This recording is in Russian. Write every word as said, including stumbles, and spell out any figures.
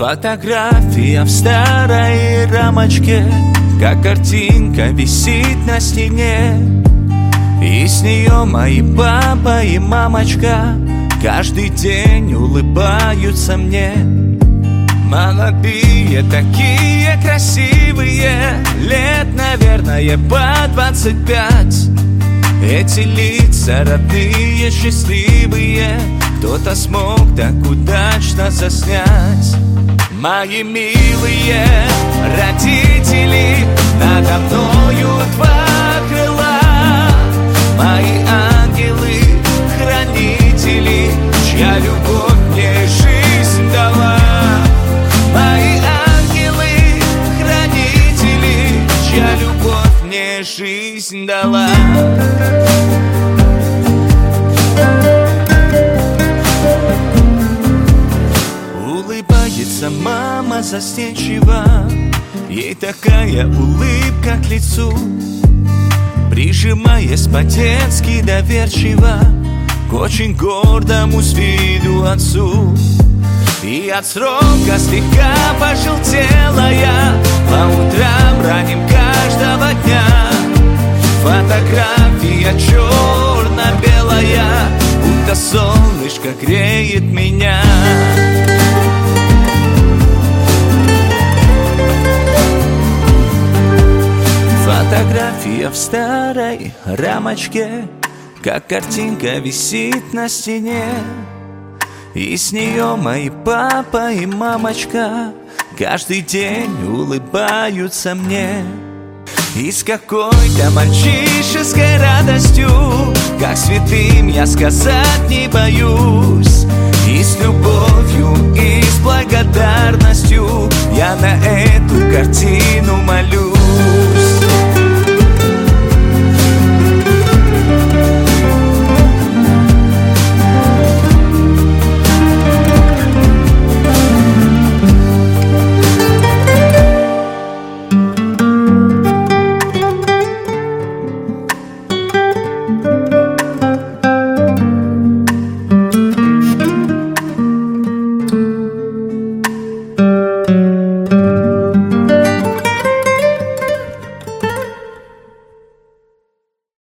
Фотография в старой рамочке, как картинка висит на стене. И с нее мои папа и мамочка каждый день улыбаются мне. Молодые, такие красивые, лет, наверное, по двадцать пять. Эти лица родные, счастливые, кто-то смог так удачно заснять. Мои милые родители, надо мною два крыла. Мои ангелы-хранители, чья любовь мне жизнь дала. Мои ангелы-хранители, чья любовь мне жизнь дала. Улыбается мама застенчиво, ей такая улыбка к лицу, прижимаясь по-детски доверчиво к очень гордому с виду отцу. И от срока слегка пожелтела я по утрам ранним каждого дня. Фотография черно-белая, будто солнышко греет меня. Фотография в старой рамочке, как картинка висит на стене. И с нее мои папа и мамочка каждый день улыбаются мне. И с какой-то мальчишеской радостью, как святым я сказать не боюсь, и с любовью